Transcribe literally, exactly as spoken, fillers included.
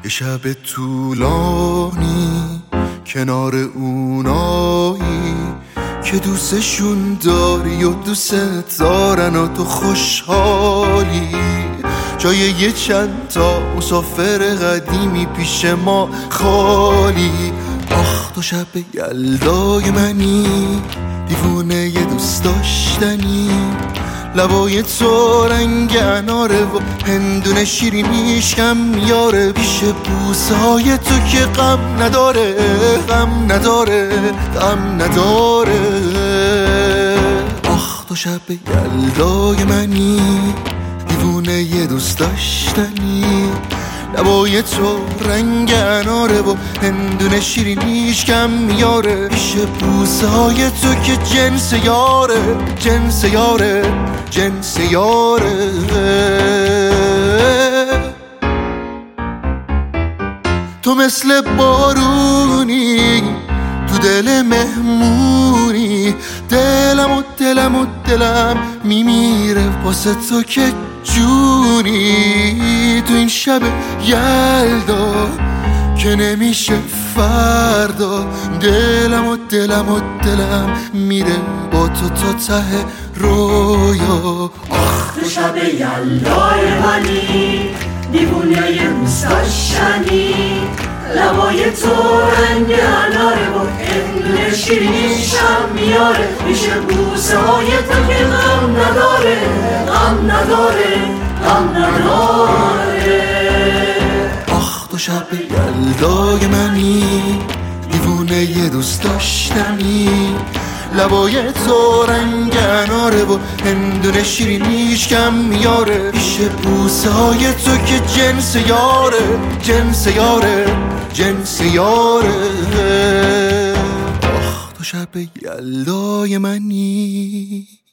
یه شب طولانی کنار اونایی که دوستشون داری و دوست دارن و تو خوشحالی، جای یه چند تا مسافر قدیمی پیش ما خالی. آخ تو شب یلدای منی، دیوونه یه دوست داشتنی، لبای تو رنگ اناره و هندونه شیرینیش کم میاره، پیش بوسه های تو که غم نداره، غم نداره، غم نداره. آخ تو شب یلدای منی، دیوونه یه دوست داشتنی، لبای تو رنگ اناره و هندونه شیرینیش کم میاره، پیش بوسه های تو که جنس یاره، جنس یاره، جنس یاره. تو مثل بارونی تو دل مهمونی، دلم و دلم و دلم میمیره واسه تو که جونی. تو این شب یلدا که نمیشه فردا، دلم و دلم و دلم میره با تو تا ته رویا. آخ تو شب یلدای منی، دیوونه یه دوست داشتنی، لبای تو رنگ اناره و هندونه شیرینیشم میاره، پیش بوسه های تو که غم نداره، غم نداره، غم نداره. آخ تو شب یلدای منی، دیوونه یه دوست داشتنی، لبای تو رنگ اناره و هندونه شیرینیش کم میاره، پیش بوسه های تو که جنس یاره، جنس یاره، جنس یاره. آخ تو شب یلدای منی.